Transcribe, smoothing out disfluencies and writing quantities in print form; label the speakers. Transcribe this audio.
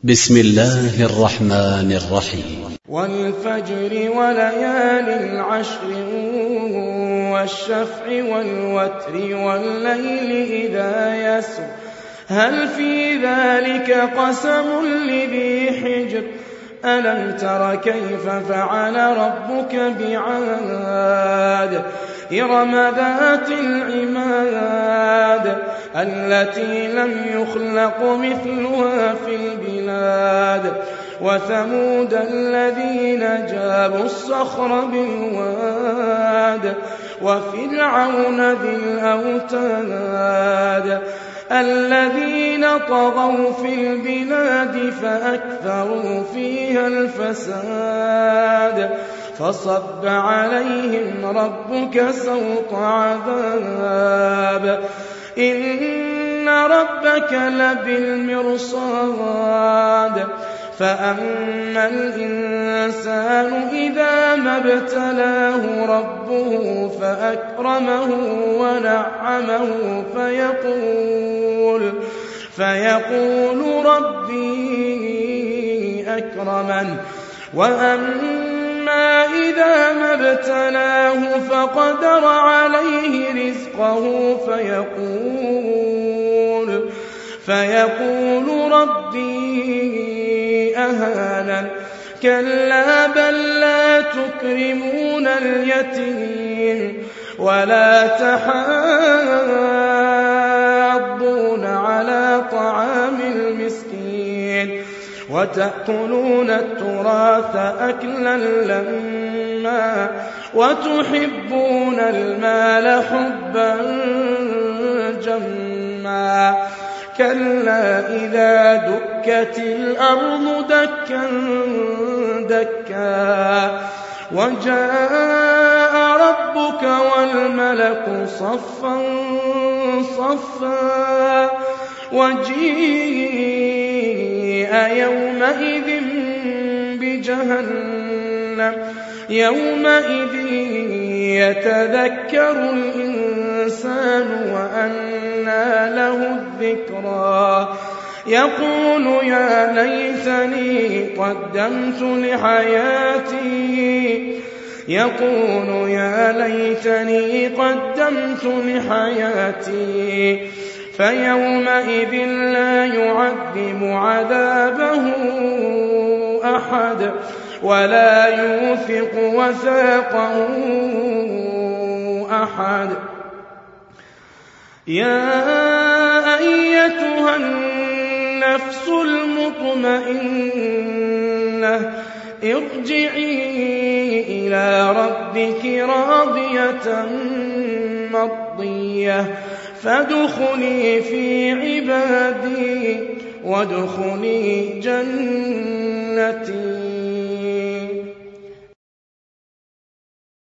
Speaker 1: بسم الله الرحمن الرحيم.
Speaker 2: والفجر وليال العشر والشفع والوتر والليل إذا يسر هل في ذلك قسم لذي حجر ألم تر كيف فعل ربك بعاد إرم ذات العماد التي لم يخلق مثلها في البلاد وثمود الذين جابوا الصخر بالواد وفرعون ذي الأوتاد الذين طغوا في البلاد فأكثروا فيها الفساد فصب عليهم ربك سوط عذاب إن ربك لبالمرصاد فأما الإنسان إذا ما ابتلاه ربه فأكرمه ونعمه فيقول ربي أكرمن وأما إذا ما ابتلاه فقدر عليه رزقه فيقول ربي أهانن كلا بل لا تكرمون اليتيم ولا تحاضون على طعام المسكين وتأكلون التراث أكلا لما وتحبون المال حبا جما كلا إذا دكت الأرض دكا دكا وجاء ربك والملك صفا صفا وجيء يومئذ بجهنم يومئذ يتذكر الإنسان وأنى له الذكرى يقول يا ليتني قدمت لحياتي فيومئذ لا يعذب عذابه أحد ولا يوثق وثاقه أحد يا أيتها النفس المطمئنة ارجعي إلى ربك راضية مرضية فادخلي في عبادي وادخلي جنتي